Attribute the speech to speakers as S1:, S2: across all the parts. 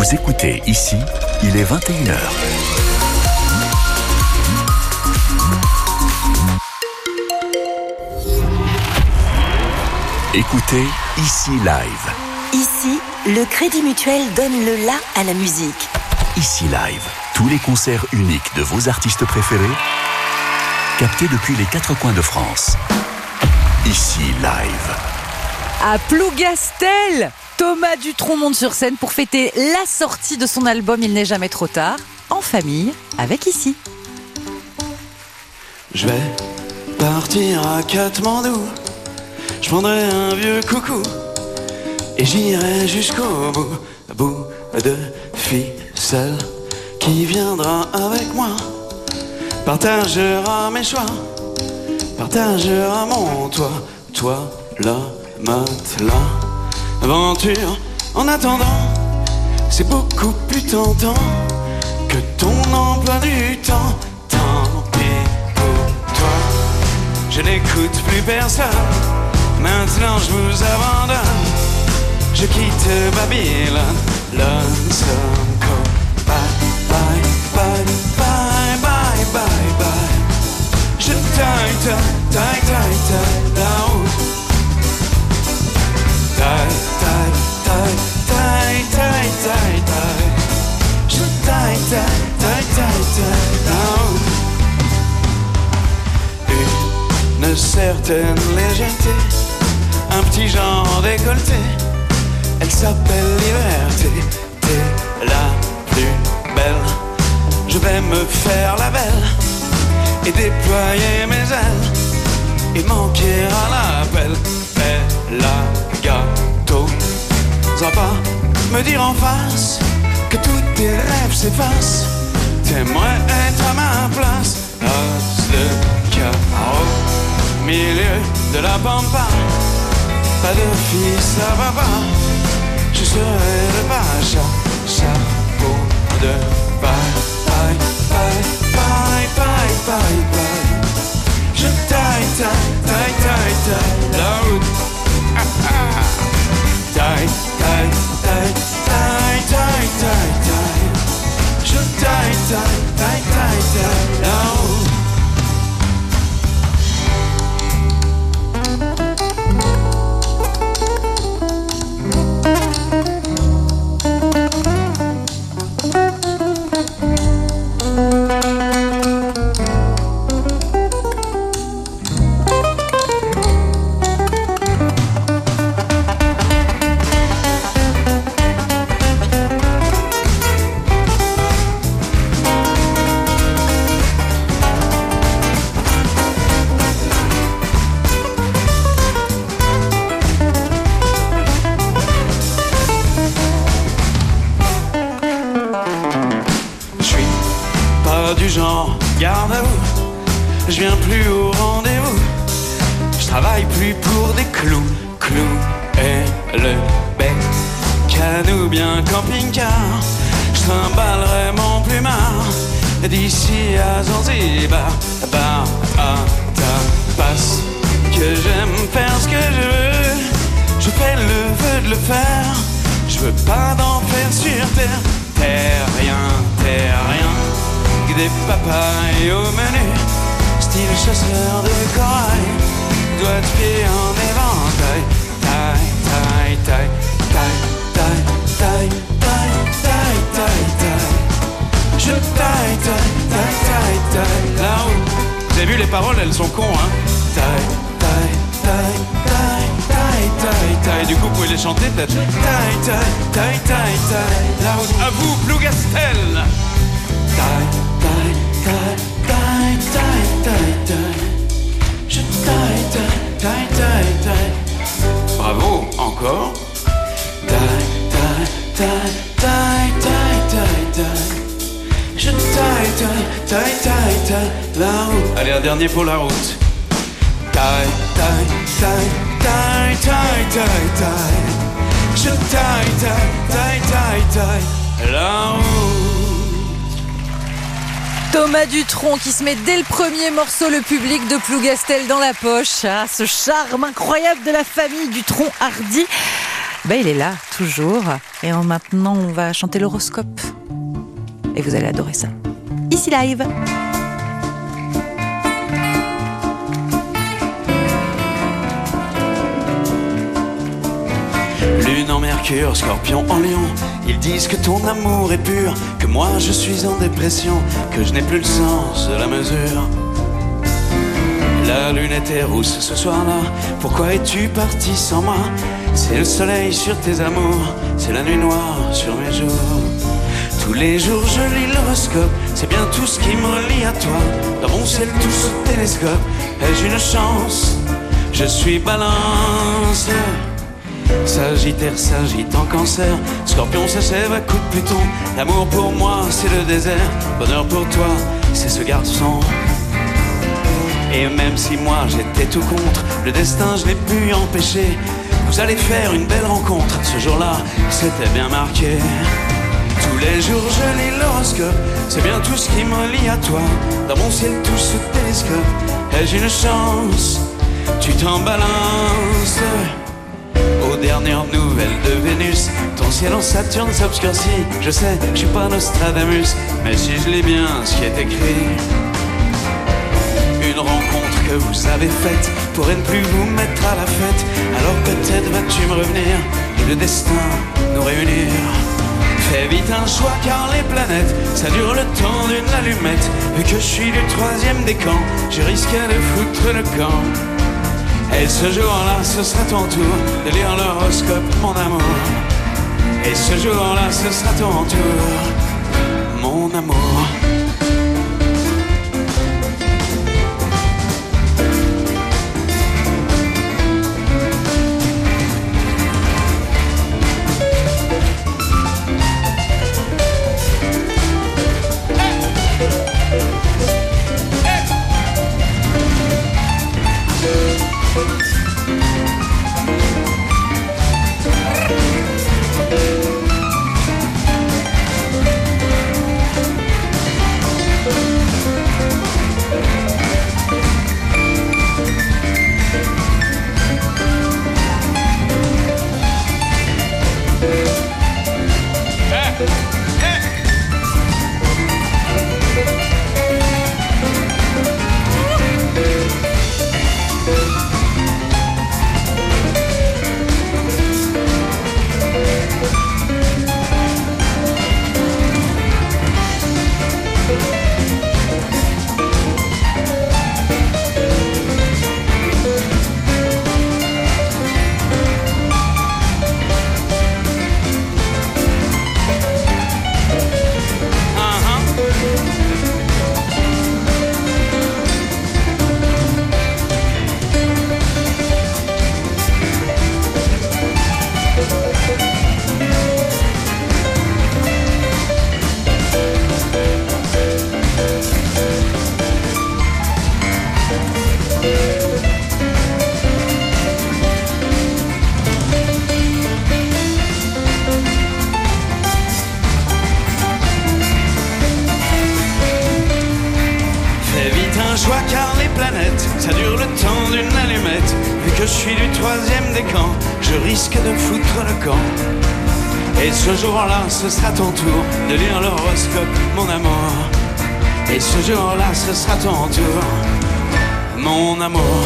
S1: Vous écoutez ici, il est 21h. Écoutez ici live.
S2: Ici, le Crédit Mutuel donne le la à la musique.
S1: Ici live, tous les concerts uniques de vos artistes préférés, captés depuis les 4 coins de France. Ici live.
S3: À Plougastel, Thomas Dutronc monte sur scène pour fêter la sortie de son album Il n'est jamais trop tard, en famille, avec Ici.
S4: Je vais partir à Katmandou, je prendrai un vieux coucou et j'irai jusqu'au bout de ficelle qui viendra avec moi, partagera mes choix, partagera mon toit, toi là, matelas, aventure. En attendant, c'est beaucoup plus tentant que ton emploi du temps. Tant pis pour toi, je n'écoute plus personne. Maintenant je vous abandonne, je quitte Babylone. Lonesome Cove. Bye, bye, bye, bye, bye, bye, bye. Je taille la route. Taille je taille la route. Une certaine légèreté, un petit genre décolleté, elle s'appelle liberté. T'es la plus belle, je vais me faire la belle et déployer mes ailes et manquer à l'appel. Fais la gâteau, sans pas me dire en face que tous tes rêves s'effacent. T'aimerais être à ma place, as de carreau, milieu de la pampa. Pas de fils à papa, je serai le pacha. Chapeau de paille, paille, paille, paille, paille, paille, paille. Je taille la route. Taille je taille la route. Garde à vous, je viens plus au rendez-vous. Je travaille plus pour des clous et le bec. Canot bien camping-car, je trimballerai mon plumard d'ici à Zanzibar. Bar à tapas, que j'aime faire ce que je veux. Je fais le vœu de le faire, je veux pas d'enfer sur terre. T'es rien. Des papayes au menu, style chasseur de corail, doigts de pied en éventail. Taille je taille la route. Vous avez vu les paroles, elles sont cons, hein. Taille. Du coup, vous pouvez les chanter peut-être. Taille la route. À vous, Plougastel. Je taille. Bravo, encore. Je taille la route. Allez, un dernier pour la route. Taille. Je taille la route.
S3: Thomas Dutronc qui se met dès le premier morceau le public de Plougastel dans la poche. Ah, ce charme incroyable de la famille Dutronc-Hardy. il est là, toujours. Et maintenant, on va chanter l'horoscope. Et vous allez adorer ça. Ici live.
S4: Lune en Mercure, Scorpion en Lion. Ils disent que ton amour est pur, que moi je suis en dépression, que je n'ai plus le sens de la mesure. La lune était rousse ce soir-là. Pourquoi es-tu parti sans moi? C'est le soleil sur tes amours, c'est la nuit noire sur mes jours. Tous les jours je lis l'horoscope, c'est bien tout ce qui me relie à toi. Dans mon ciel tout ce télescope, ai-je une chance? Je suis balance. Sagittaire s'agite en Cancer, Scorpion s'achève à coups de Pluton. L'amour pour moi c'est le désert, bonheur pour toi c'est ce garçon. Et même si moi j'étais tout contre, le destin je l'ai pu empêcher. Vous allez faire une belle rencontre, ce jour-là c'était bien marqué. Tous les jours je lis l'horoscope, c'est bien tout ce qui me lie à toi. Dans mon ciel tout ce télescope, ai-je une chance? Tu t'en balances. Aux dernières nouvelles de Vénus, ton ciel en Saturne s'obscurcit. Je sais, je suis pas Nostradamus, mais si je lis bien ce qui est écrit. Une rencontre que vous avez faite pourrait ne plus vous mettre à la fête. Alors peut-être vas-tu me revenir et le destin nous réunir. Fais vite un choix car les planètes, ça dure le temps d'une allumette. Vu que je suis du 3e décan, je risquais de foutre le camp. Et ce jour-là, ce sera ton tour de lire l'horoscope, mon amour. Et ce jour-là, ce sera ton tour, mon amour. Ça dure le temps d'une allumette. Vu que je suis du 3e décan, je risque de foutre le camp. Et ce jour-là, ce sera ton tour de lire l'horoscope, mon amour. Et ce jour-là, ce sera ton tour, mon amour.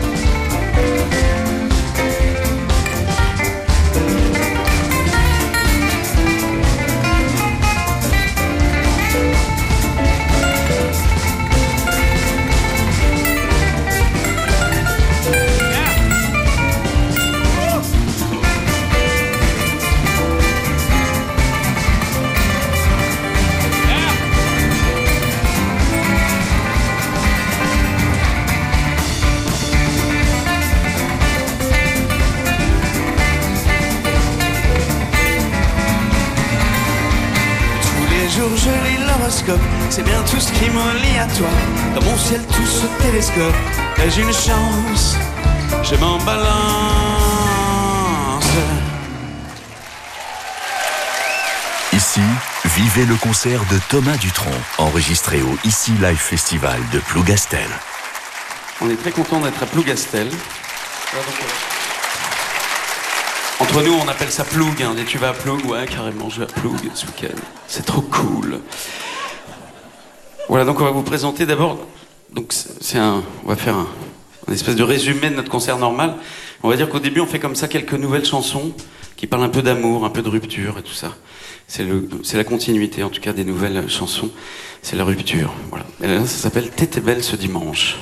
S4: Je lis l'horoscope, c'est bien tout ce qui me lie à toi. Dans mon ciel tout ce télescope, ai-je une chance? Je m'en balance.
S1: Ici, vivez le concert de Thomas Dutronc, enregistré au Ici Live Festival de Plougastel.
S4: On est très content d'être à Plougastel. Entre nous, on appelle ça Ploug. Hein. Tu vas à Ploug? Ouais, carrément, je vais à Ploug ce week-end. C'est trop cool. Voilà, donc on va vous présenter d'abord. Donc on va faire un espèce de résumé de notre concert normal. On va dire qu'au début, on fait comme ça quelques nouvelles chansons qui parlent un peu d'amour, un peu de rupture et tout ça. C'est la continuité, en tout cas, des nouvelles chansons. C'est la rupture. Voilà. Et là, ça s'appelle T'étais belle ce dimanche.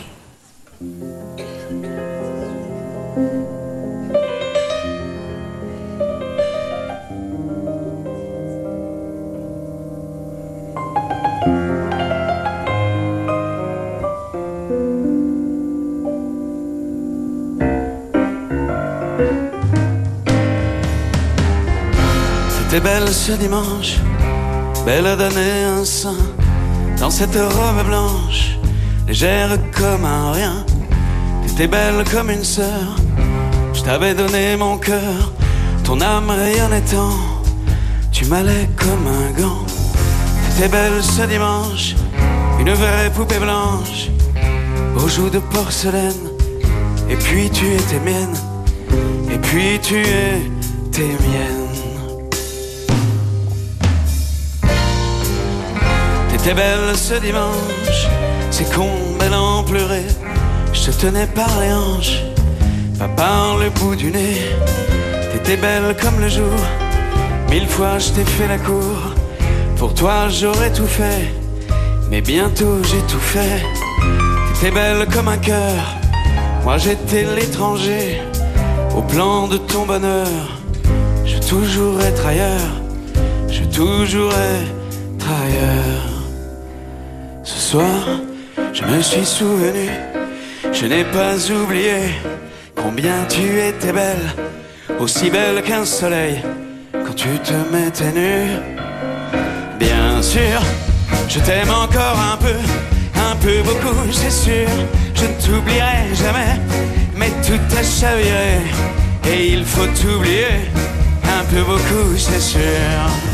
S5: T'étais belle ce dimanche, belle à donner un sein, dans cette robe blanche, légère comme un rien. T'étais belle comme une sœur, je t'avais donné mon cœur, ton âme rayonnait tant, tu m'allais comme un gant. T'étais belle ce dimanche, une vraie poupée blanche, aux joues de porcelaine, et puis tu étais mienne, et puis tu étais mienne. T'étais belle ce dimanche, c'est con, belle en pleurer. Je te tenais par les hanches, pas par le bout du nez. T'étais belle comme le jour, 1000 fois je t'ai fait la cour. Pour toi j'aurais tout fait, mais bientôt j'ai tout fait. T'étais belle comme un cœur, moi j'étais l'étranger. Au plan de ton bonheur, je veux toujours être ailleurs, je veux toujours être ailleurs. Ce soir, je me suis souvenu, je n'ai pas oublié combien tu étais belle, aussi belle qu'un soleil quand tu te mettais nue. Bien sûr, je t'aime encore un peu beaucoup, c'est sûr. Je ne t'oublierai jamais, mais tout a chaviré et il faut t'oublier un peu beaucoup, c'est sûr.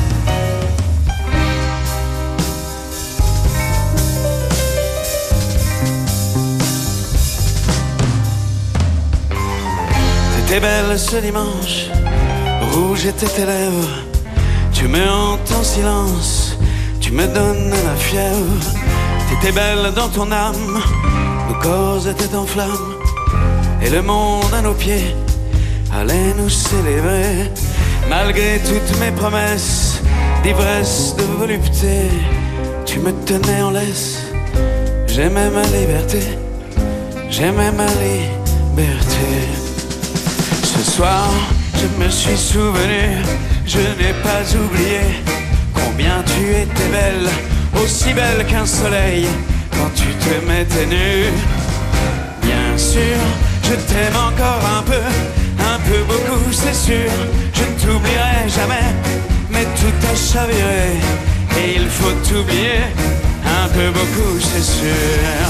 S5: T'étais belle ce dimanche, rouge étaient tes lèvres. Tu me hantes en silence, tu me donnes la fièvre. T'étais belle dans ton âme, nos corps étaient en flammes, et le monde à nos pieds allait nous célébrer. Malgré toutes mes promesses d'ivresse, de volupté, tu me tenais en laisse. J'aimais ma liberté, j'aimais ma liberté. Ce soir, je me suis souvenu, je n'ai pas oublié combien tu étais belle, aussi belle qu'un soleil quand tu te mettais nue. Bien sûr, je t'aime encore un peu beaucoup, c'est sûr. Je ne t'oublierai jamais, mais tout a chaviré et il faut t'oublier un peu beaucoup, c'est sûr.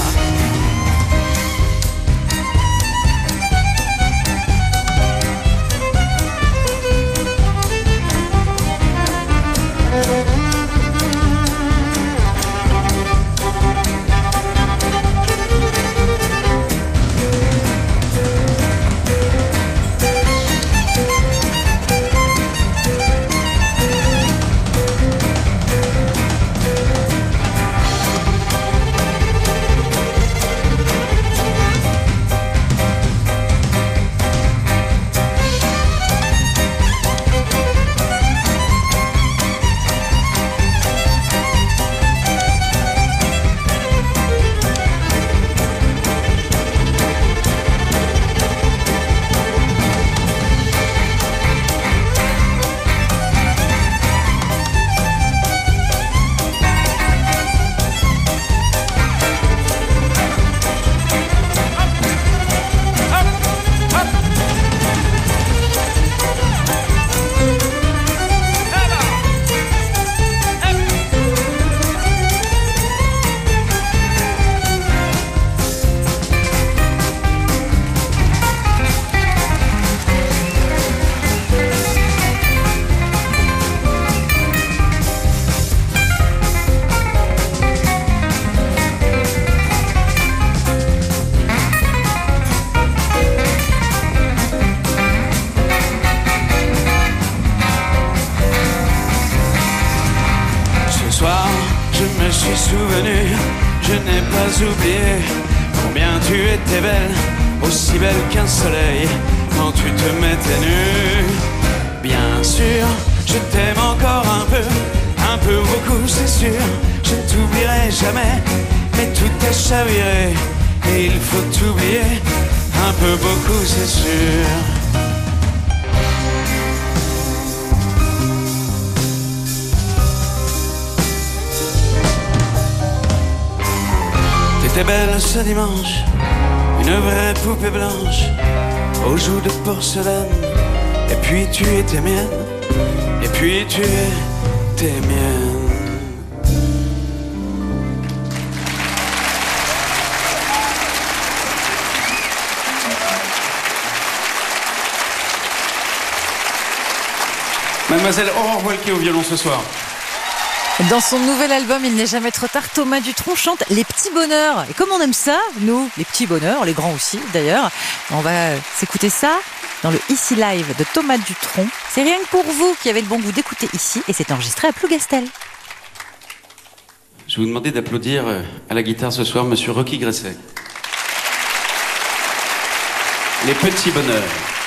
S4: je me suis souvenu, je n'ai pas oublié combien tu étais belle, aussi belle qu'un soleil quand tu te mettais nue. Bien sûr, je t'aime encore un peu beaucoup c'est sûr. Je ne t'oublierai jamais, mais tout est chaviré et il faut t'oublier un peu beaucoup c'est sûr. T'étais belle ce dimanche, une vraie poupée blanche, aux joues de porcelaine. Et puis tu étais mienne, et puis tu étais mienne.
S5: Mademoiselle Aurore Walquet au violon ce soir.
S3: Dans son nouvel album Il n'est jamais trop tard, Thomas Dutronc chante les petits bonheurs. Et comme on aime ça, nous, les petits bonheurs, les grands aussi d'ailleurs, on va s'écouter ça dans le Ici Live de Thomas Dutronc. C'est rien que pour vous qui avez le bon goût d'écouter ici et c'est enregistré à Plougastel.
S5: Je vais vous demander d'applaudir à la guitare ce soir Monsieur Rocky Gresset. Les petits bonheurs.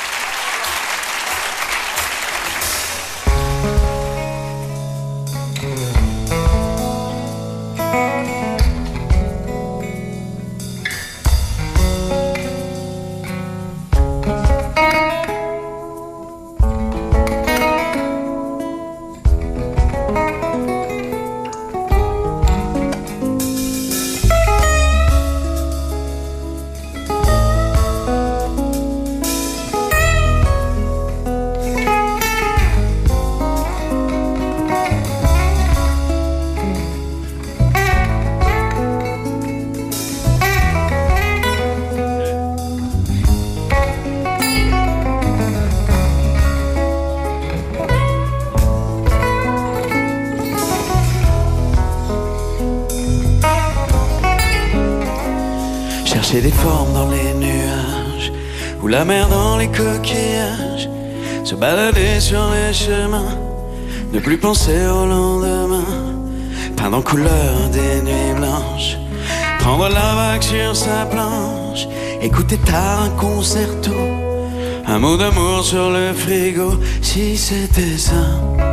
S4: Chercher des formes dans les nuages, ou la mer dans les coquillages, se balader sur les chemins, ne plus penser au lendemain, peindre en couleur des nuits blanches, prendre la vague sur sa planche, écouter tard un concerto, un mot d'amour sur le frigo, si c'était ça.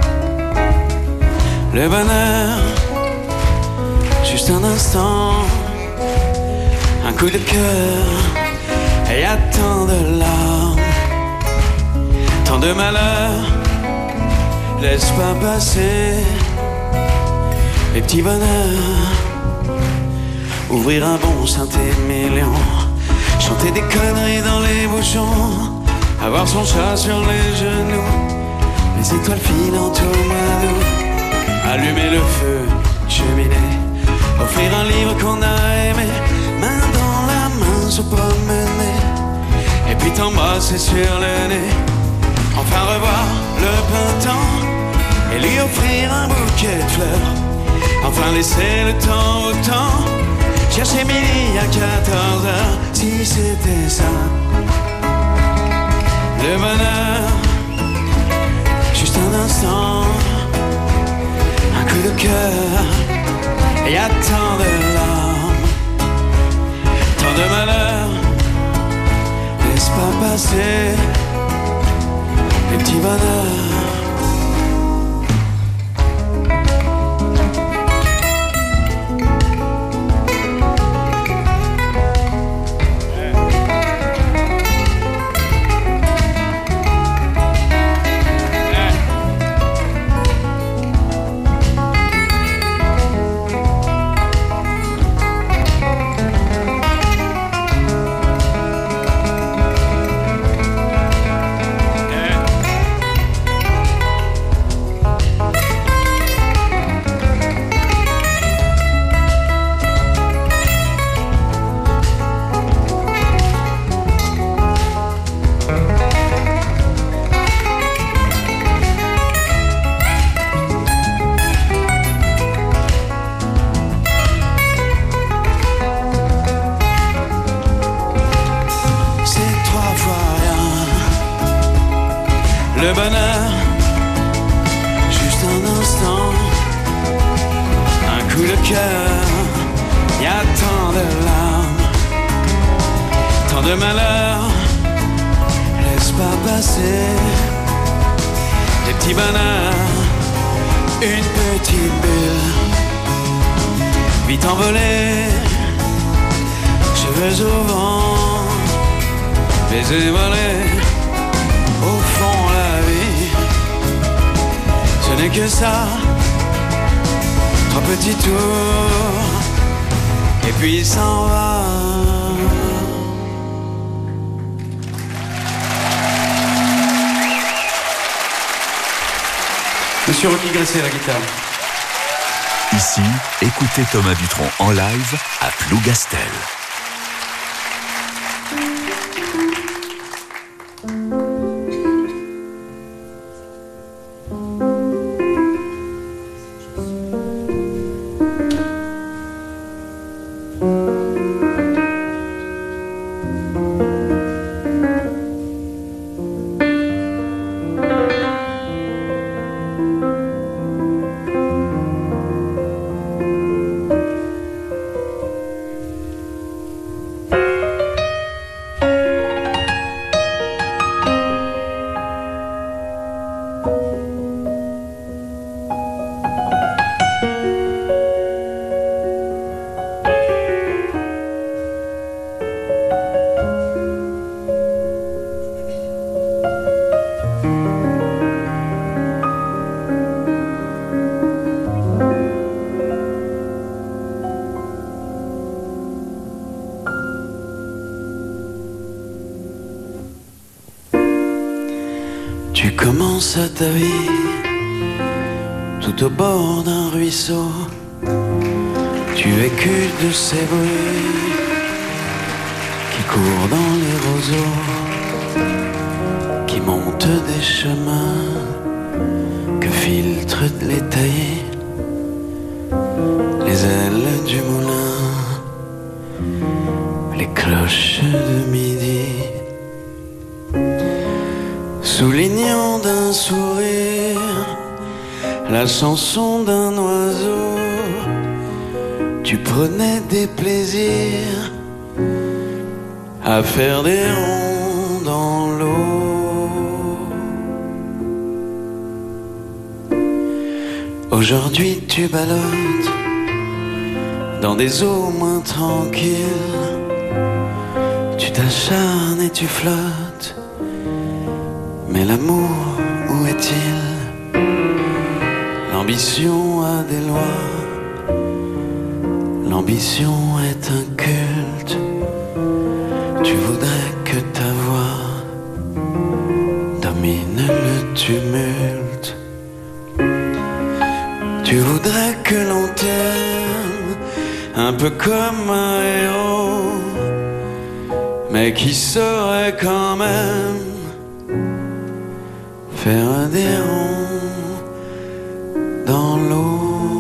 S4: Le bonheur, juste un instant, un coup de cœur, et y a tant de larmes, tant de malheurs, laisse pas passer les petits bonheurs. Ouvrir un bon synthé-million, chanter des conneries dans les bouchons, avoir son chat sur les genoux, les étoiles filant au mois d'août, allumer le feu, cheminée, offrir un livre qu'on a aimé, main dans la main se promener, et puis t'embrasser sur le nez, enfin revoir le printemps et lui offrir un bouquet de fleurs, enfin laisser le temps au temps, chercher midi à 14h, si c'était ça. Le bonheur, juste un instant, un coup de cœur, et y a tant de larmes, tant de malheurs, laisse pas passer les petits bonheurs. Le bonheur, juste un instant, un coup de cœur, y a tant de larmes, tant de malheurs, laisse pas passer des petits bonheurs, une petite bulle, vite envolée, cheveux au vent, baisers volés, au fond la vie, ce n'est que ça. Un petit tour, et puis il s'en va. Monsieur Rocky Gresset à la guitare.
S1: Ici, écoutez Thomas Dutronc en live à Plougastel.
S4: Tu commences ta vie tout au bord d'un ruisseau. Tu écoutes de ces bruits qui courent dans les roseaux, qui montent des chemins que filtrent les taillis, les ailes du moulin, les cloches de midi. Soulignant d'un sourire la chanson d'un oiseau, tu prenais des plaisirs à faire des ronds dans l'eau. Aujourd'hui tu ballottes dans des eaux moins tranquilles, tu t'acharnes et tu flottes. Mais l'amour, où est-il? L'ambition a des lois, l'ambition est un culte. Tu voudrais que ta voix domine le tumulte. Tu voudrais que l'on t'aime un peu comme un héros, mais qui saurait quand même faire des ronds dans l'eau.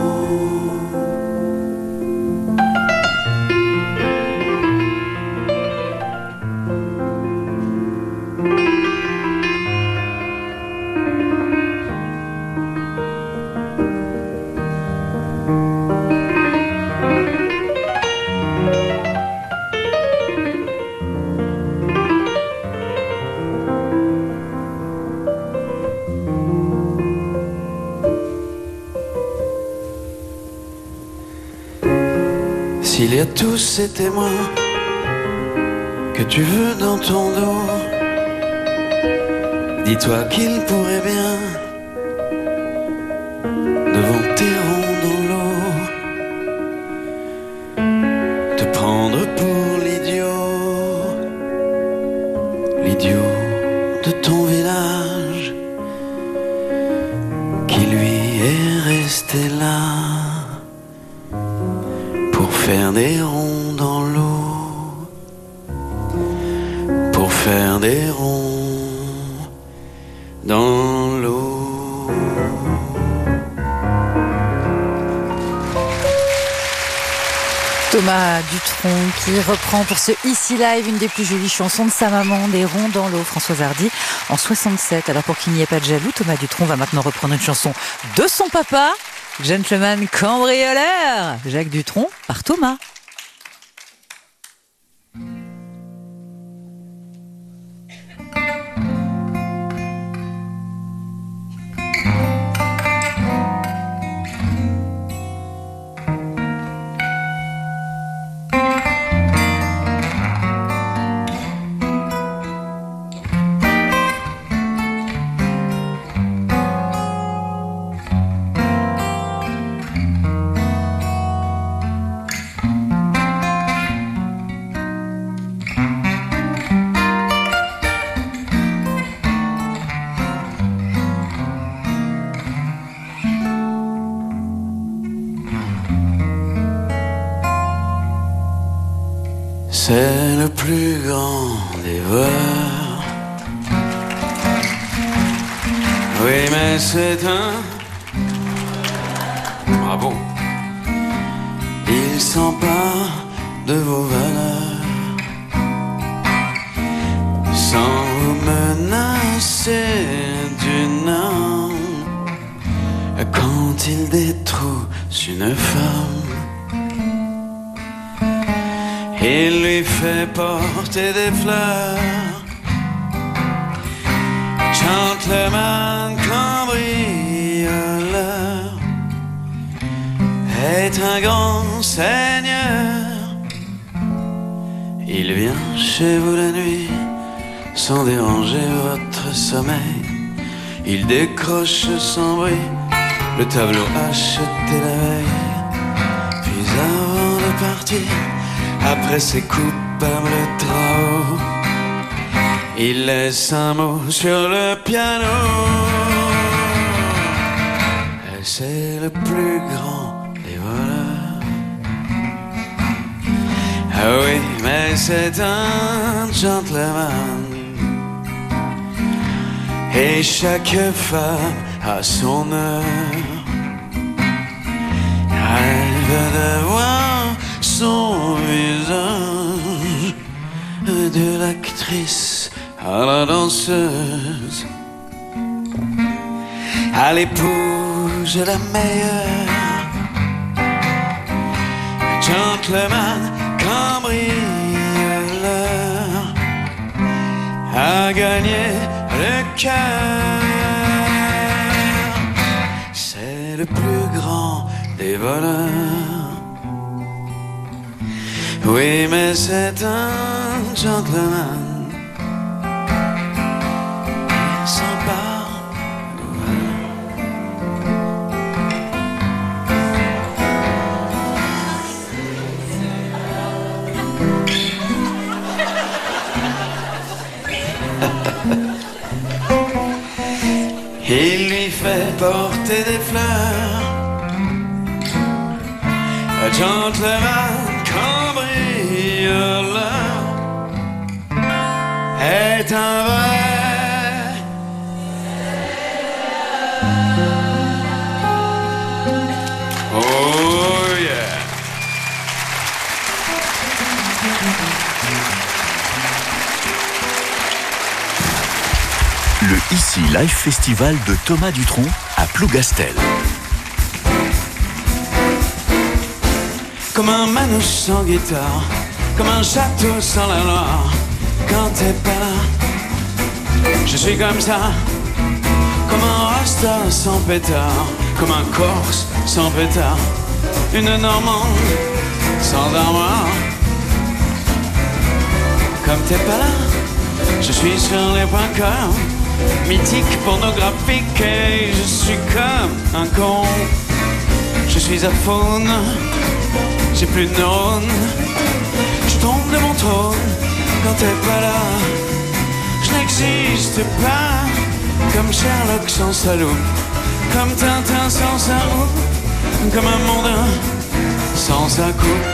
S4: S'il y a tous ces témoins que tu veux dans ton dos, dis-toi qu'ils pourraient bien, devant tes ronds dans l'eau, te prendre pour l'idiot de ton village, qui lui est resté là pour faire des ronds dans l'eau, pour faire des ronds dans l'eau.
S3: Thomas Dutronc qui reprend pour ce Ici Live une des plus jolies chansons de sa maman, Des ronds dans l'eau, Françoise Hardy, en 67. Alors pour qu'il n'y ait pas de jaloux, Thomas Dutronc va maintenant reprendre une chanson de son papa, Gentleman cambrioleur, Jacques Dutronc par Thomas.
S5: C'est le plus grand des voleurs. Oui, mais c'est un... Bravo. Il s'empare de vos valeurs sans vous menacer d'une arme. Quand il détrousse une femme, il lui fait porter des fleurs. Gentleman cambrioleur est un grand seigneur. Il vient chez vous la nuit sans déranger votre sommeil. Il décroche sans bruit le tableau acheté la veille. Puis avant de partir, après ses coupables travaux, il laisse un mot sur le piano. C'est le plus grand des voleurs. Ah oui, mais c'est un gentleman. Et chaque femme a son heure. Elle veut devoir son visage, de l'actrice à la danseuse, à l'épouse la meilleure. Gentleman cambrioleur a gagné le cœur. C'est le plus grand des voleurs. Oui, mais c'est un gentleman. Il s'empare. Il lui fait porter des fleurs. Un gentleman cambrioleur est un vrai. Oh yeah.
S1: Le Ici Live Festival de Thomas Dutronc à Plougastel.
S5: Comme un manouche sans guitare, comme un château sans la Loire. Quand t'es pas là, je suis comme ça. Comme un rasta sans pétard, comme un Corse sans pétard, une Normande sans armoire. Comme t'es pas là, je suis sur les points com, mythique, pornographique, et je suis comme un con. Je suis aphone, j'ai plus de neurones. Je tombe de mon trône quand t'es pas là. Je n'existe pas. Comme Sherlock sans sa loupe, comme Tintin sans sa roupe, comme un mondain sans sa coupe.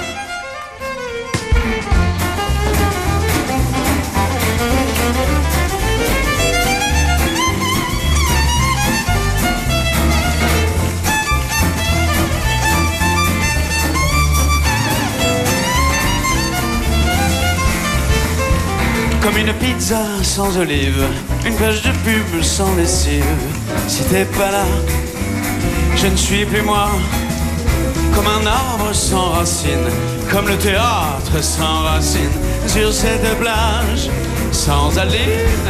S5: Comme une pizza sans olive, une page de pub sans lessive. Si t'es pas là,
S4: Je ne suis plus moi, comme un arbre sans racines, comme le théâtre sans racines, sur cette plage sans aline.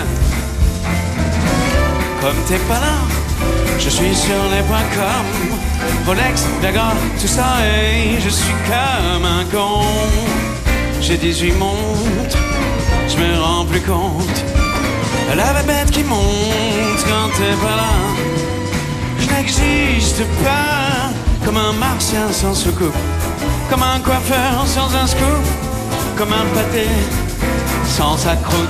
S4: Comme t'es pas là, je suis sur les points comme Rolex, Viagra, tout ça, et je suis comme un con. J'ai 18 montres, je me rends plus compte. La bête qui monte quand t'es pas là. Je n'existe pas, comme un martien sans soucoupe, comme un coiffeur sans un scoop, comme un pâté sans sa croûte.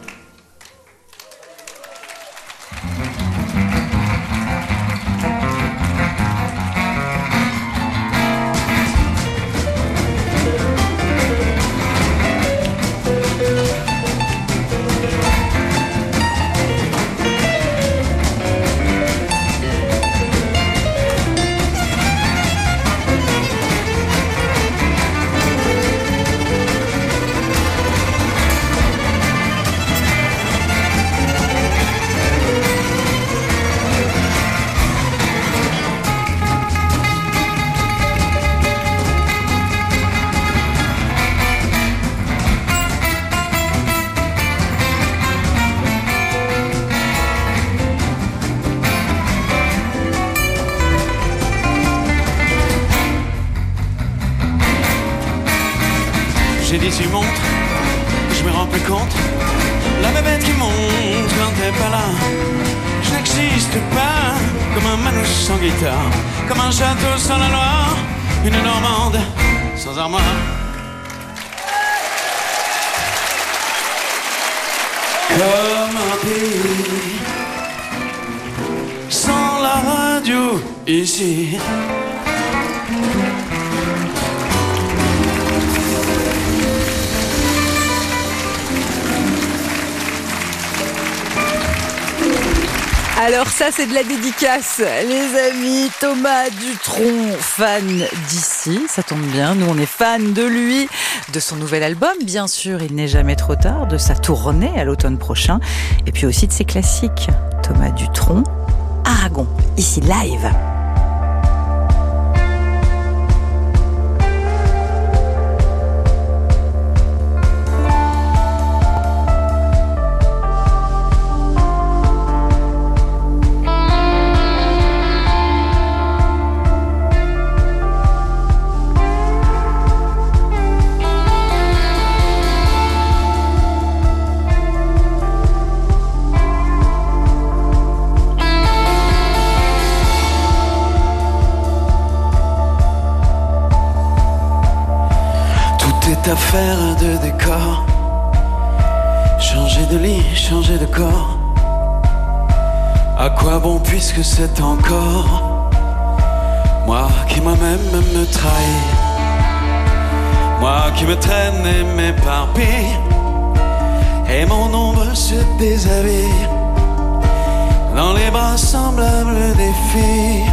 S4: J'ai 18 montres, je me rends plus compte. La bébête qui monte quand t'es pas là. Je n'existe pas, comme un manouche sans guitare, comme un château sans la Loire, une Normande sans armoire. Comme un pays sans la radio ici.
S3: Alors ça, c'est de la dédicace, les amis. Thomas Dutronc, fan d'ici, ça tombe bien. Nous, on est fans de lui, de son nouvel album, bien sûr, Il n'est jamais trop tard, de sa tournée à l'automne prochain, et puis aussi de ses classiques. Thomas Dutronc, Aragon, ici live.
S4: Affaire de décor, changer de lit, changer de corps. À quoi bon puisque c'est encore moi qui moi-même me trahis, moi qui me traîne et m'éparpille, et mon ombre se déshabille dans les bras semblables des filles.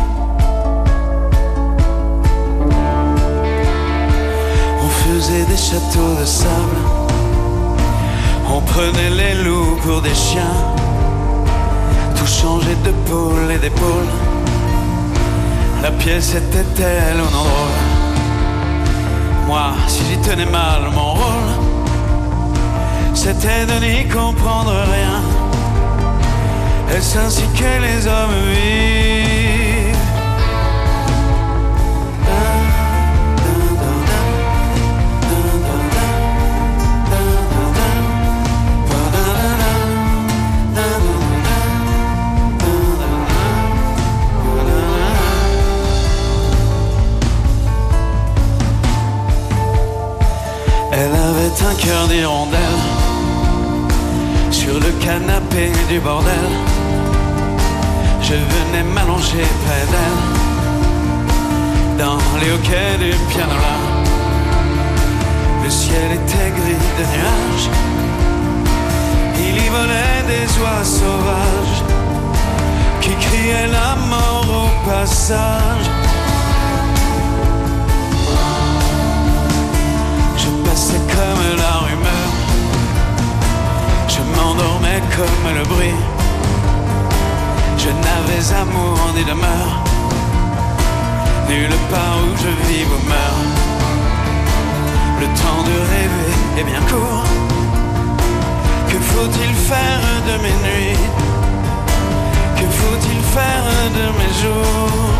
S4: On faisait des châteaux de sable, on prenait les loups pour des chiens, tout changeait de pôle et d'épaule. La pièce était-elle un endroit? Moi, si j'y tenais mal mon rôle, c'était de n'y comprendre rien. Est-ce ainsi que les hommes vivent? Elle avait un cœur d'hirondelle sur le canapé du bordel. Je venais m'allonger près d'elle dans les hoquets du pianola. Le ciel était gris de nuages, il y volait des oies sauvages qui criaient la mort au passage. C'est comme la rumeur, je m'endormais comme le bruit. Je n'avais amour ni demeure nulle part où je vis ou meurs. Le temps de rêver est bien court. Que faut-il faire de mes nuits? Que faut-il faire de mes jours?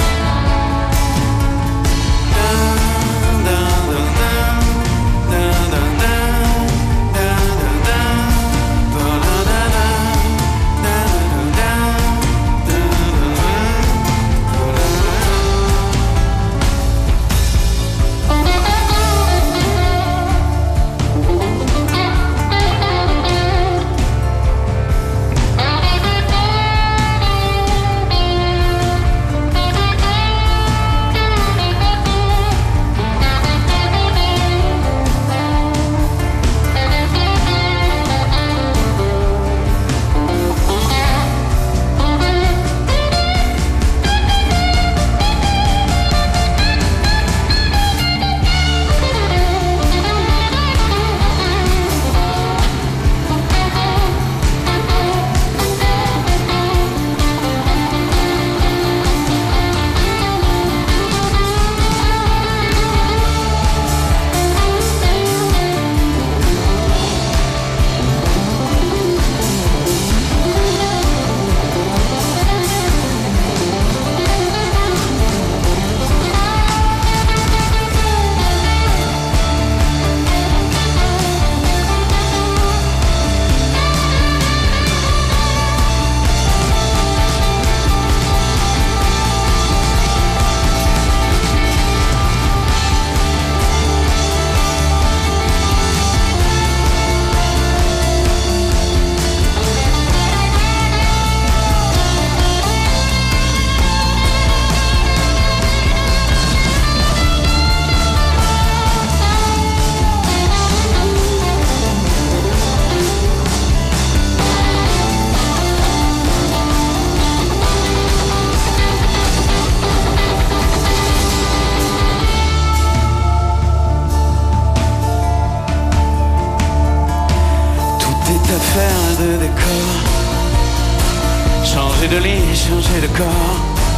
S4: Changer de corps.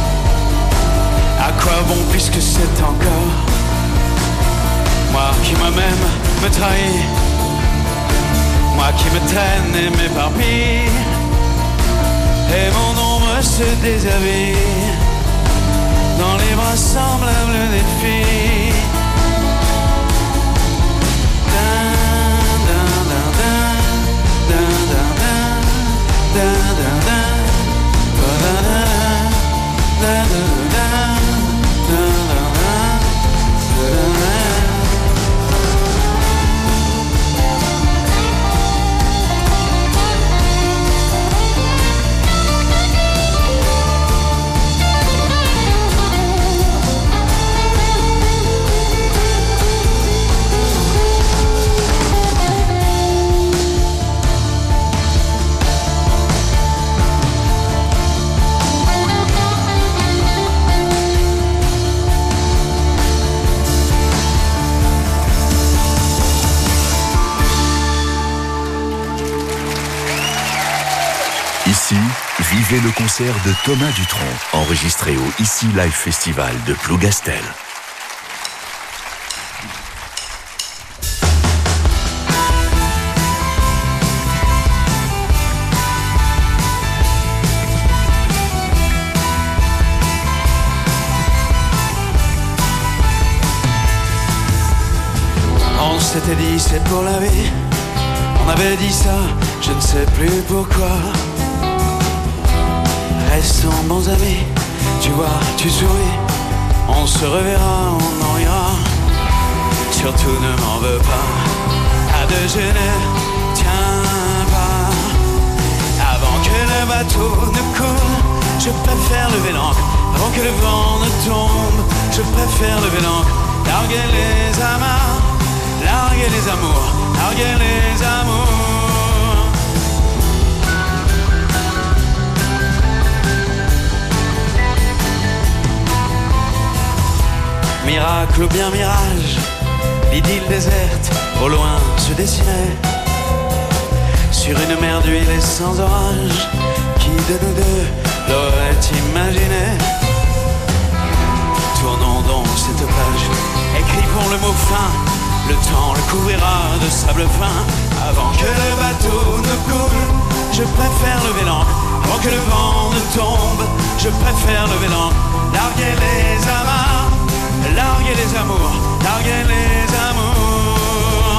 S4: À quoi bon puisque c'est encore moi qui moi-même me trahis, moi qui me traîne et m'éparpille, et mon ombre se déshabille dans les bras semblables des filles.
S1: Ici, vivez le concert de Thomas Dutronc, enregistré au Ici Live Festival de Plougastel.
S4: On s'était dit c'est pour la vie, on avait dit ça, je ne sais plus pourquoi. Restons bons amis, tu vois, tu souris, on se reverra, on en rira. Surtout ne m'en veux pas, à déjeuner, tiens pas. Avant que le bateau ne coule, je préfère lever l'ancre. Avant que le vent ne tombe, je préfère lever l'ancre. Larguer les amarres, larguer les amours, larguer les amours. Miracle ou bien mirage, l'idylle déserte au loin se dessinait sur une mer d'huile et sans orage. Qui de nous deux l'aurait imaginé? pour le mot fin. Le temps le couvrira de sable fin. Avant que le bateau ne coule, je préfère lever l'ancre. Avant que le vent ne tombe, je préfère lever l'ancre. Larguer les amarres, larguer les amours, larguer les amours.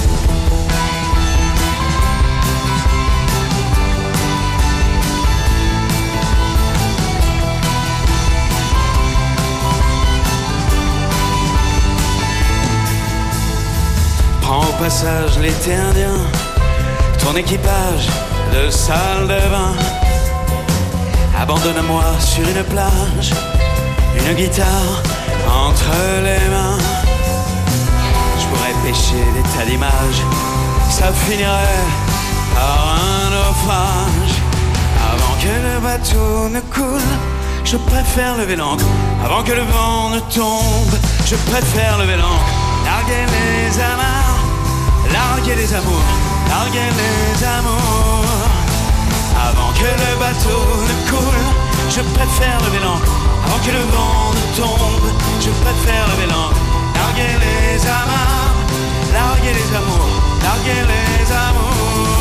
S4: Prends au passage l'été indien, ton équipage de salle de bain. Abandonne-moi sur une plage, une guitare entre les mains. Je pourrais pêcher des tas d'images, ça finirait par un naufrage. Avant que le bateau ne coule, je préfère lever l'ancre. Avant que le vent ne tombe, je préfère lever l'ancre. Larguer les amarres, larguer les amours, larguer les amours. Avant que le bateau ne coule, je préfère lever l'ancre. Avant que le vent ne tombe, je préfère lever l'ancre. Larguer les amarres, larguer les amours, larguer les amours.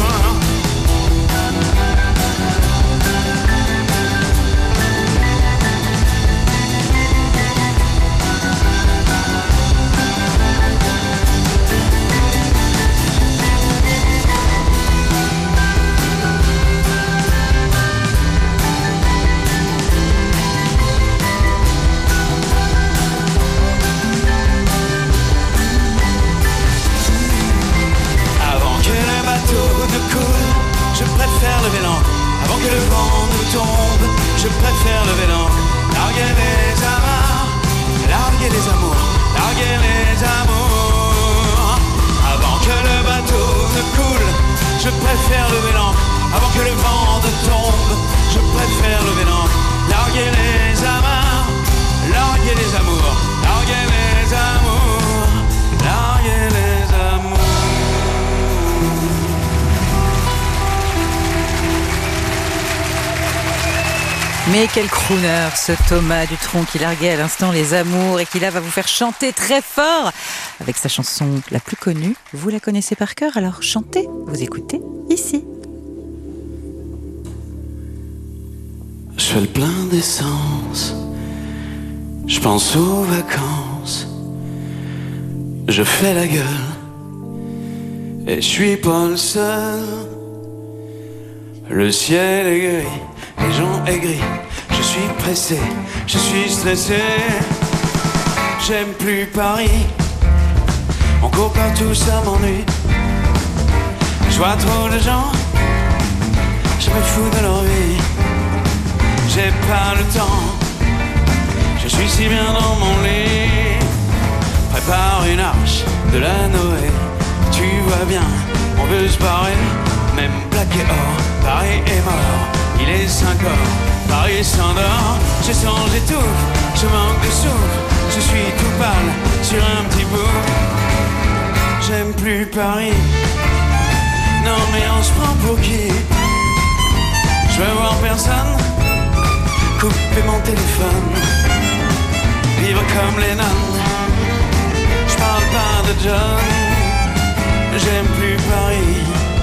S4: Je préfère lever l'ancre. Avant que le vent ne tombe, je préfère lever l'ancre. Larguer les amarres, larguer les amours, larguer les amours. Avant que le bateau ne coule, je préfère lever l'ancre. Avant que le vent ne tombe, je préfère lever l'ancre. Larguer les amarres, larguer les amours, larguer les amours, larguer les amours.
S3: Mais quel crooner, ce Thomas Dutronc qui larguait à l'instant les amours et qui là va vous faire chanter très fort avec sa chanson la plus connue. Vous la connaissez par cœur, alors chantez, vous écoutez ici.
S4: Je fais le plein d'essence, je pense aux vacances, je fais la gueule et je suis pas le seul. Le ciel est gris, les gens aigris, je suis pressé, je suis stressé. J'aime plus Paris, on court partout, ça m'ennuie. Je vois trop de gens, je me fous de leur vie. J'ai pas le temps, je suis si bien dans mon lit. Prépare une arche de la Noé, tu vois bien, on veut se barrer. Même plaqué or, Paris est mort. Il est 5 heures, Paris s'endort. Je sens, j'étouffe, je manque de souffle. Je suis tout pâle sur un petit bout. J'aime plus Paris. Non mais on se prend pour qui? Je veux voir personne. Couper mon téléphone. Vivre comme les nonnes. Je parle pas de John. J'aime plus Paris.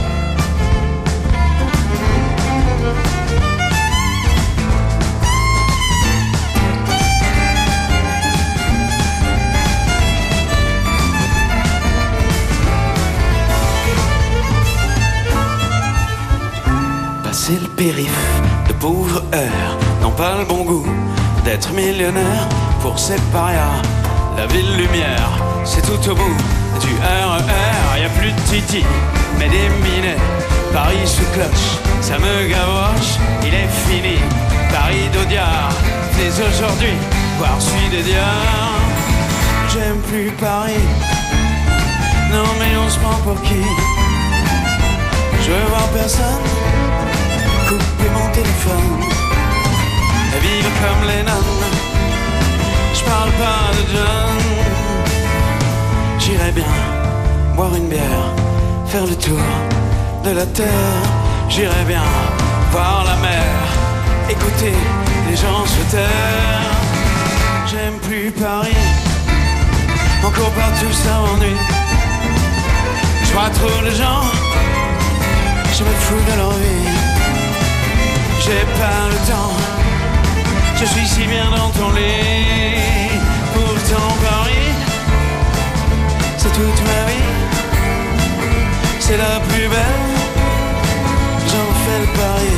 S4: C'est le périph', de pauvres heures n'ont pas le bon goût d'être millionnaire pour ces parias. La ville lumière, c'est tout au bout du RER. Y a plus de Titi, mais des minets. Paris sous cloche, ça me gavroche. Il est fini, Paris d'Audiard. Dès aujourd'hui, voir celui des diards. J'aime plus Paris. Non mais on se prend pour qui? Je veux voir personne. Couper mon téléphone et vivre comme les nonnes. Je parle pas de John. J'irais bien boire une bière, faire le tour de la terre. J'irais bien voir la mer, écouter les gens se taire. J'aime plus Paris. on court partout, ça m'ennuie. Je vois trop de gens, je me fous de leur vie. J'ai pas le temps, je suis si bien dans ton lit. Pourtant Paris, c'est toute ma vie. C'est la plus belle, j'en fais le pari.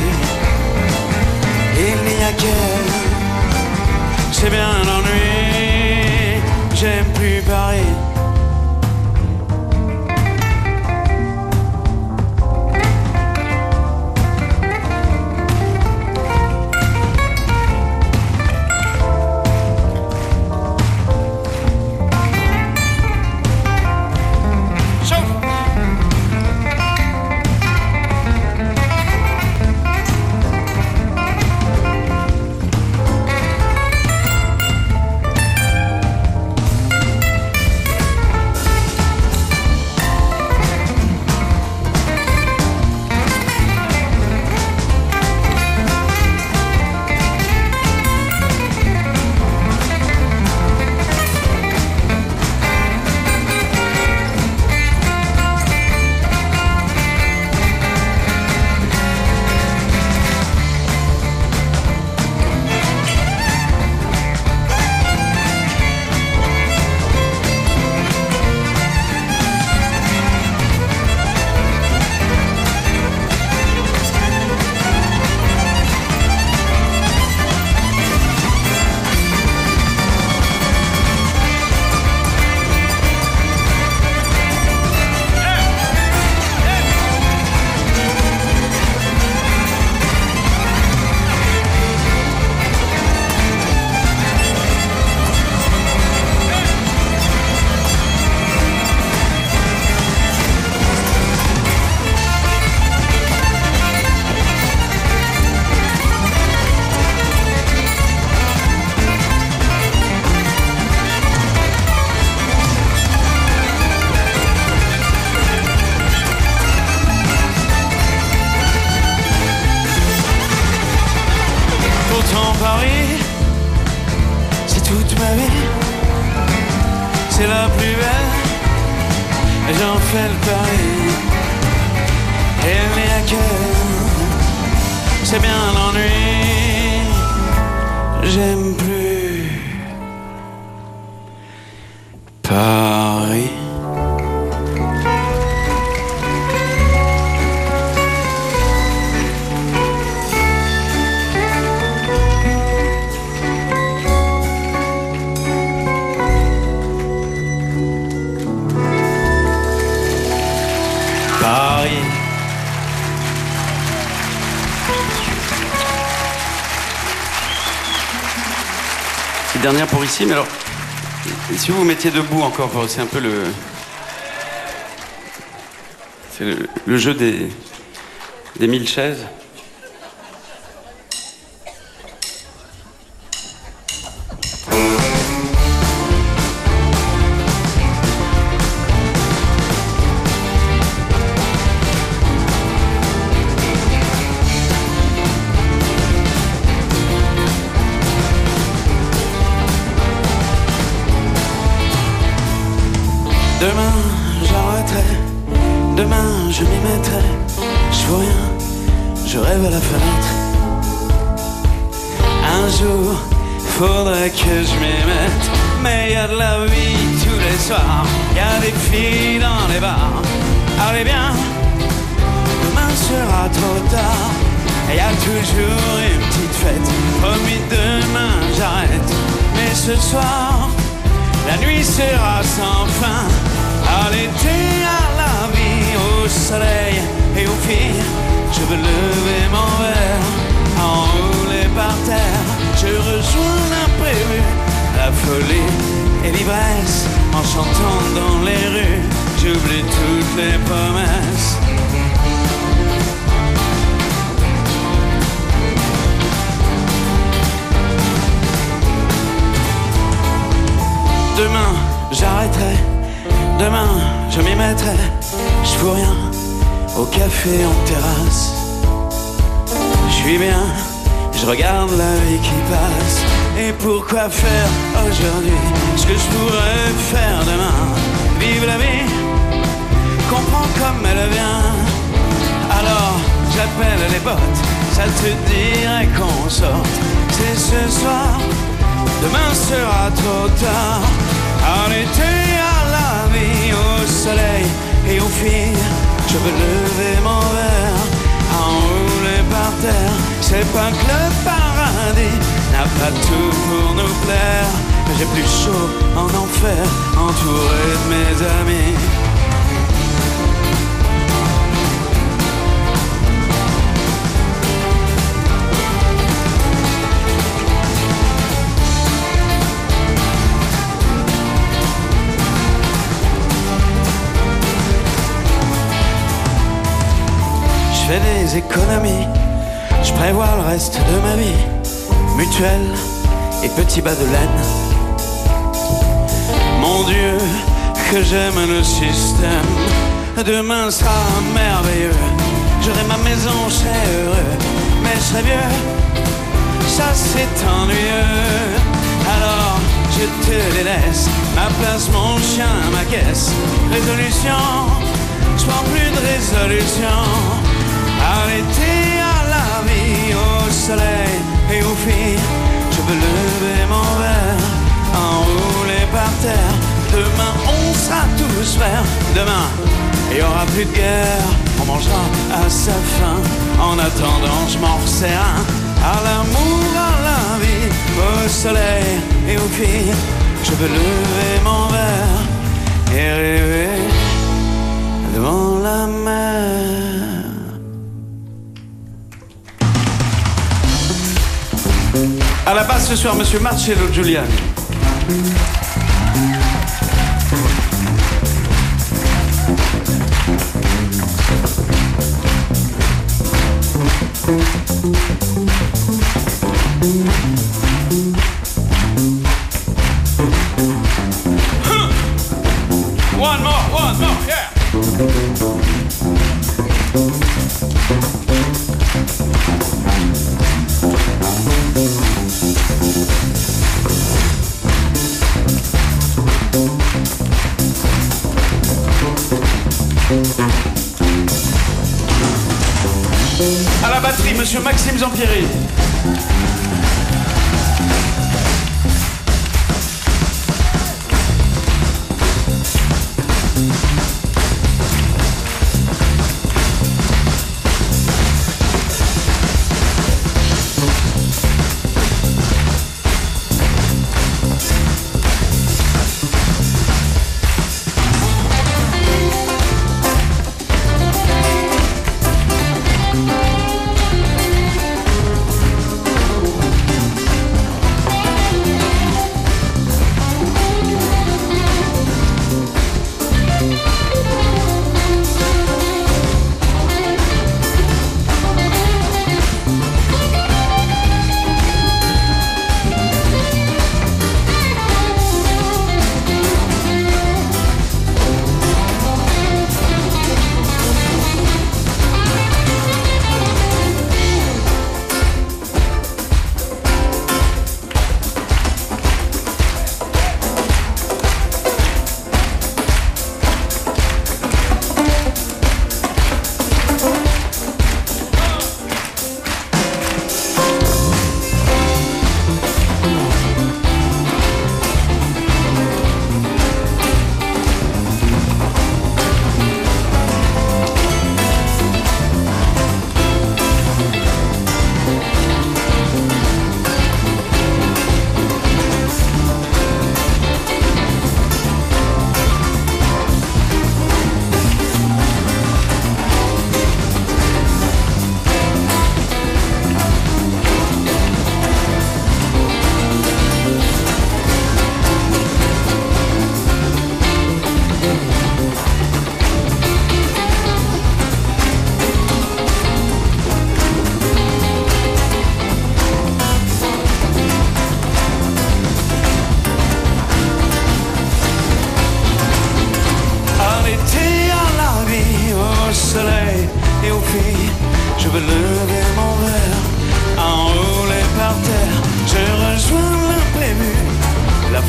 S4: Il n'y a qu'elle, c'est bien l'ennui. J'aime plus Paris. Paris, c'est toute ma vie. C'est la plus belle, et j'en fais le pari. Il n'y a qu'elle, c'est bien l'ennui. J'aime plus Paris. C'est dernière pour ici, mais alors, si vous vous mettiez debout encore, c'est un peu le jeu des 1000 chaises. Demain j'arrêterai, demain je m'y mettrai. Je vois rien, je rêve à la fenêtre. Un jour, faudrait que je m'y mette. Mais y a de la vie tous les soirs, y a des filles dans les bars. Allez bien, demain sera trop tard. Y a toujours une petite fête, promis demain j'arrête. Mais ce soir, la nuit sera sans fin. À l'été, à la vie, au soleil et aux filles. Je veux lever mon verre, enrouler par terre. Je rejoins l'imprévu, la folie et l'ivresse. En chantant dans les rues, j'oublie toutes les promesses. Demain, j'arrêterai. Demain, je m'y mettrai. Je fous rien, au café en terrasse. Je suis bien, je regarde la vie qui passe. Et pourquoi faire aujourd'hui ce que je pourrais faire demain? Vive la vie, comprends comme elle vient. Alors j'appelle les potes, ça te dirait qu'on sorte. C'est ce soir, demain sera trop tard. À l'été, à la vie, au soleil et aux filles, je veux lever mon verre, enrouler par terre. C'est pas que le paradis n'a pas tout pour nous plaire, mais j'ai plus chaud en enfer, entouré de mes amis. Je fais des économies, je prévois le reste de ma vie. Mutuelle et petit bas de laine. Mon Dieu, que j'aime le système. Demain sera merveilleux, j'aurai ma maison, je serai heureux. Mais je serai vieux, ça c'est ennuyeux. Alors je te les laisse, ma place, mon chien, ma caisse. Résolution, je prends plus de résolution. À l'été, à la vie, au soleil et aux filles, je veux lever mon verre, enrouler par terre. Demain on sera tous frères. Demain il y aura plus de guerre, on mangera à sa faim. En attendant je m'en resserre un. À l'amour, à la vie, au soleil et aux filles, je veux lever mon verre et rêver devant la mer. À la base ce soir, monsieur Marcello Giuliani. One more, yeah. À la batterie, monsieur Maxime Zampieri.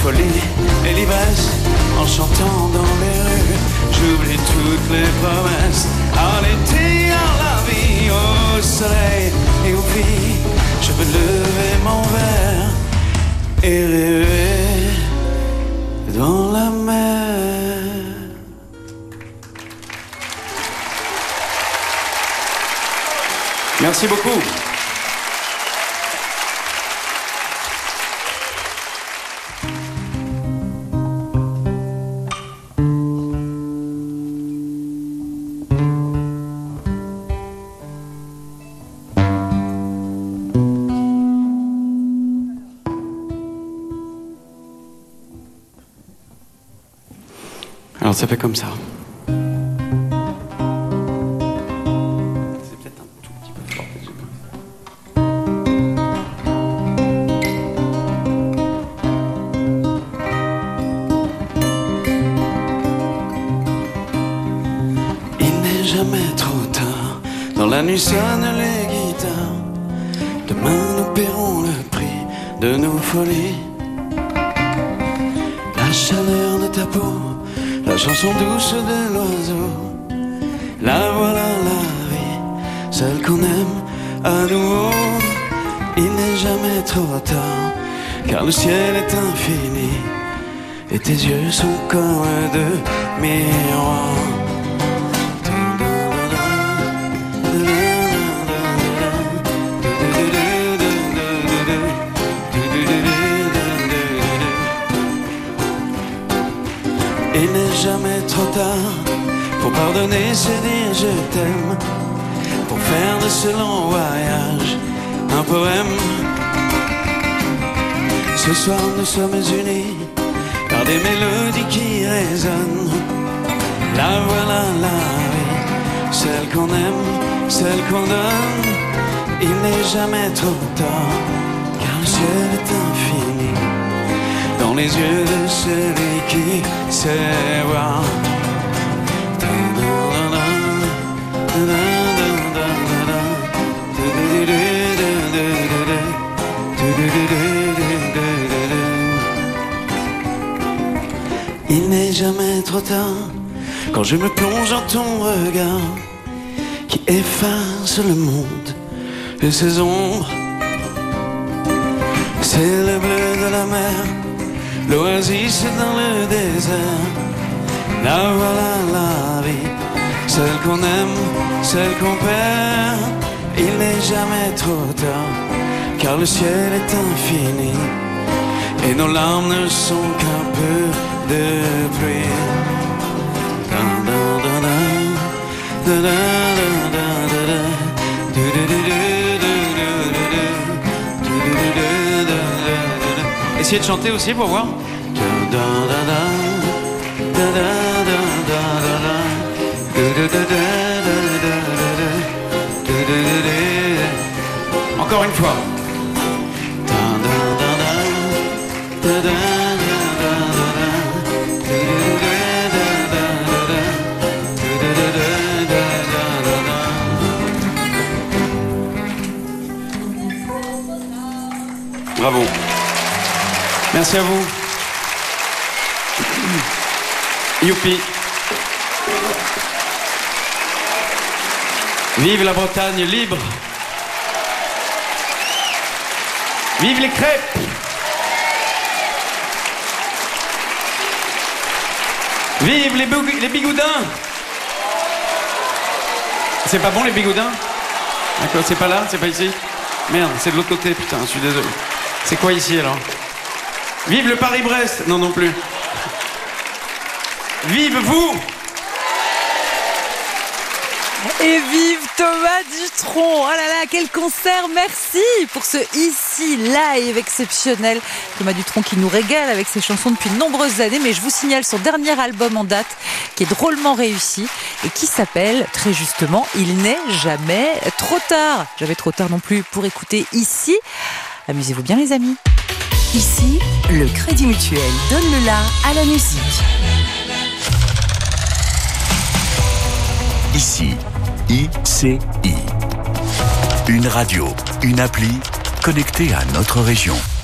S4: folie et l'ivresse en chantant dans les rues. J'oublie toutes les promesses. À l'été, à la vie, au soleil et aux filles, je veux lever mon verre et rêver dans la mer. Merci beaucoup. Alors ça fait comme ça. C'est peut-être un tout petit peu fort. Il n'est jamais trop tard. Dans la nuit sonnent les guitares. Demain nous paierons le prix de nos folies. La chaleur de ta peau, la chanson douce de l'oiseau, la voilà la vie, celle qu'on aime à nouveau. Il n'est jamais trop tard, car le ciel est infini, et tes yeux sont comme deux miroirs. Il n'est jamais trop tard pour pardonner, se dire je t'aime, pour faire de ce long voyage un poème. Ce soir nous sommes unis par des mélodies qui résonnent. La voilà la vie, celle qu'on aime, celle qu'on donne. Il n'est jamais trop tard, car le ciel est infini, dans les yeux de celui qui sait voir. Il n'est jamais trop tard quand je me plonge dans ton regard qui efface le monde et ses ombres. C'est le bleu de la mer, l'oasis dans le désert. La voilà la vie, celle qu'on aime, celle qu'on perd. Il n'est jamais trop tard, car le ciel est infini, et nos larmes ne sont qu'un peu de pluie. Essayez de chanter aussi pour voir. Encore une fois. Bravo. Merci à vous. Youpi. Vive la Bretagne libre. Vive les crêpes. Vive les bigoudins. C'est pas bon les bigoudins? D'accord, c'est pas là, c'est pas ici? Merde, c'est de l'autre côté, putain, je suis désolé. C'est quoi ici alors? Vive le Paris-Brest. Non, non plus. Vive vous.
S3: Et vive Thomas Dutronc. Oh là là, quel concert. Merci pour ce Ici Live exceptionnel. Thomas Dutronc qui nous régale avec ses chansons depuis de nombreuses années, mais je vous signale son dernier album en date qui est drôlement réussi et qui s'appelle très justement Il n'est jamais trop tard. Jamais trop tard non plus pour écouter Ici. Amusez-vous bien les amis.
S2: Ici, le Crédit Mutuel donne le la à la musique.
S1: Ici, ICI. Une radio, une appli connectée à notre région.